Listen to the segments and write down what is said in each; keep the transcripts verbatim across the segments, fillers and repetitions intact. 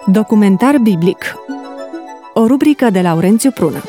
Documentar biblic. O rubrică de Laurențiu Prună.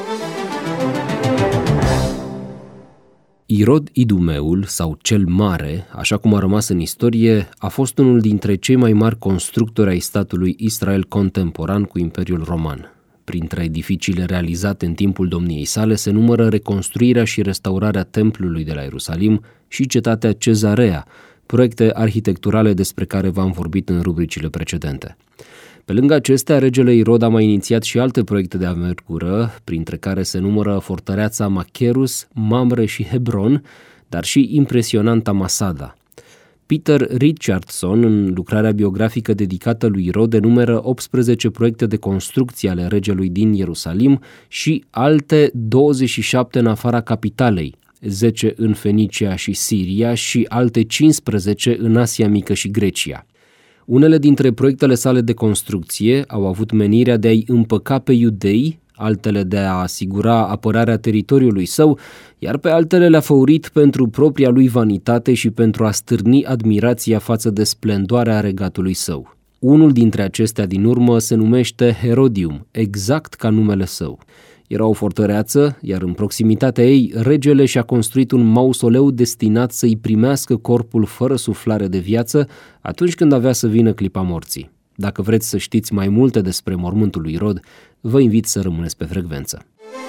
Irod Idumeul, sau cel Mare, așa cum a rămas în istorie, a fost unul dintre cei mai mari constructori ai statului Israel contemporan cu Imperiul Roman. Printre edificiile realizate în timpul domniei sale se numără reconstruirea și restaurarea templului de la Ierusalim și cetatea Cezarea, proiecte arhitecturale despre care v-am vorbit în rubricile precedente. Pe lângă acestea, regele Irod a mai inițiat și alte proiecte de anvergură, printre care se numără fortăreața Macherus, Mamre și Hebron, dar și impresionanta Masada. Peter Richardson, în lucrarea biografică dedicată lui Irod, enumeră optsprezece proiecte de construcție ale regelui din Ierusalim și alte douăzeci și șapte în afara capitalei, zece în Fenicia și Siria și alte cincisprezece în Asia Mică și Grecia. Unele dintre proiectele sale de construcție au avut menirea de a-i împăca pe iudei, altele de a asigura apărarea teritoriului său, iar pe altele le-a făurit pentru propria lui vanitate și pentru a stârni admirația față de splendoarea regatului său. Unul dintre acestea din urmă se numește Herodium, exact ca numele său. Era o fortăreață, iar în proximitatea ei, regele și-a construit un mausoleu destinat să-i primească corpul fără suflare de viață atunci când avea să vină clipa morții. Dacă vreți să știți mai multe despre mormântul lui Irod, vă invit să rămâneți pe frecvență.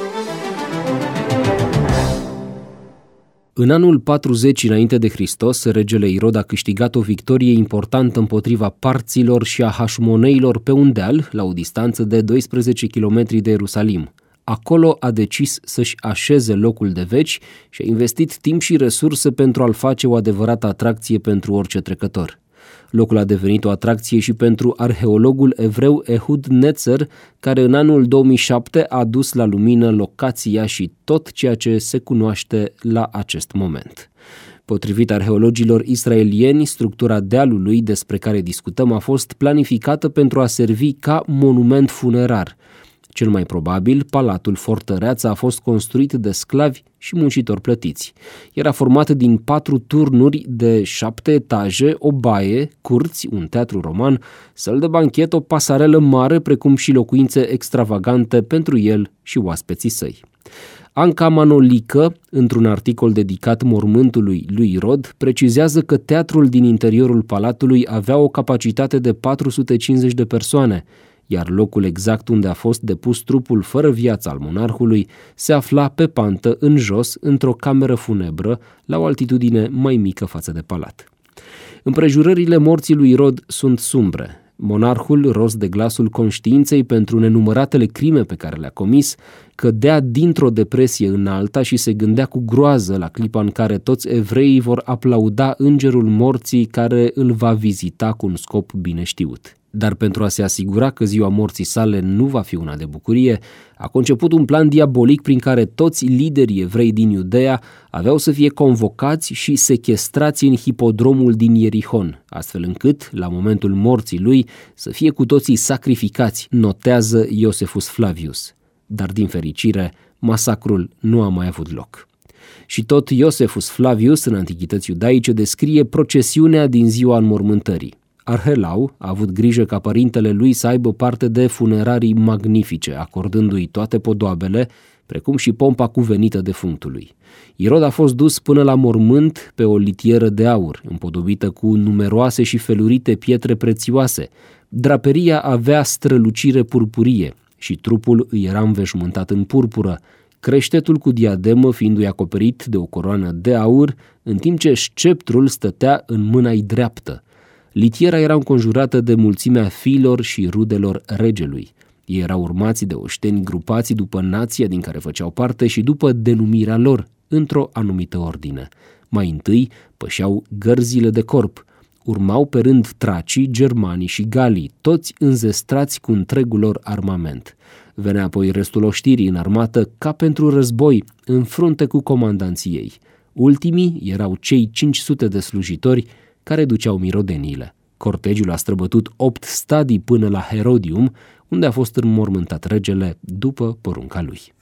În anul patruzeci înainte de Hristos, regele Irod a câștigat o victorie importantă împotriva parților și a hașmoneilor pe un deal, la o distanță de doisprezece kilometri de Ierusalim. Acolo a decis să-și așeze locul de veci și a investit timp și resurse pentru a-l face o adevărată atracție pentru orice trecător. Locul a devenit o atracție și pentru arheologul evreu Ehud Netzer, care în anul două mii șapte a adus la lumină locația și tot ceea ce se cunoaște la acest moment. Potrivit arheologilor israelieni, structura dealului despre care discutăm a fost planificată pentru a servi ca monument funerar. Cel mai probabil, palatul fortăreața a fost construit de sclavi și muncitori plătiți. Era format din patru turnuri de șapte etaje, o baie, curți, un teatru roman, săl de banchet, o pasarelă mare, precum și locuințe extravagante pentru el și oaspeții săi. Anca Manolică, într-un articol dedicat mormântului lui Irod, precizează că teatrul din interiorul palatului avea o capacitate de patru sute cincizeci de persoane, iar locul exact unde a fost depus trupul fără viață al monarhului se afla pe pantă, în jos, într-o cameră funebră, la o altitudine mai mică față de palat. Împrejurările morții lui Irod sunt sumbre. Monarhul, ros de glasul conștiinței pentru nenumăratele crime pe care le-a comis, cădea dintr-o depresie în alta și se gândea cu groază la clipa în care toți evreii vor aplauda îngerul morții care îl va vizita cu un scop bine știut. Dar pentru a se asigura că ziua morții sale nu va fi una de bucurie, a conceput un plan diabolic prin care toți liderii evrei din Iudeea aveau să fie convocați și sechestrați în hipodromul din Ierihon, astfel încât, la momentul morții lui, să fie cu toții sacrificați, notează Iosefus Flavius. Dar, din fericire, masacrul nu a mai avut loc. Și tot Iosefus Flavius, în antichități iudaice, descrie procesiunea din ziua înmormântării. Arhelau a avut grijă ca părintele lui să aibă parte de funerarii magnifice, acordându-i toate podoabele, precum și pompa cuvenită defunctului. Irod a fost dus până la mormânt pe o litieră de aur, împodobită cu numeroase și felurite pietre prețioase. Draperia avea strălucire purpurie și trupul îi era înveșmântat în purpură, creștetul cu diademă fiindu-i acoperit de o coroană de aur, în timp ce sceptrul stătea în mâna-i dreaptă. Litiera era înconjurată de mulțimea fiilor și rudelor regelui. Ei erau urmați de oșteni grupați după nația din care făceau parte și după denumirea lor, într-o anumită ordine. Mai întâi pășeau gărzile de corp, urmau pe rând tracii, germanii și galii, toți înzestrați cu întregul lor armament. Venea apoi restul oștirii în armată ca pentru război, în frunte cu comandanții ei. Ultimii erau cei cinci sute de slujitori care duceau mirodeniile. Cortegiul a străbătut opt stadii până la Herodium, unde a fost înmormântat regele după porunca lui.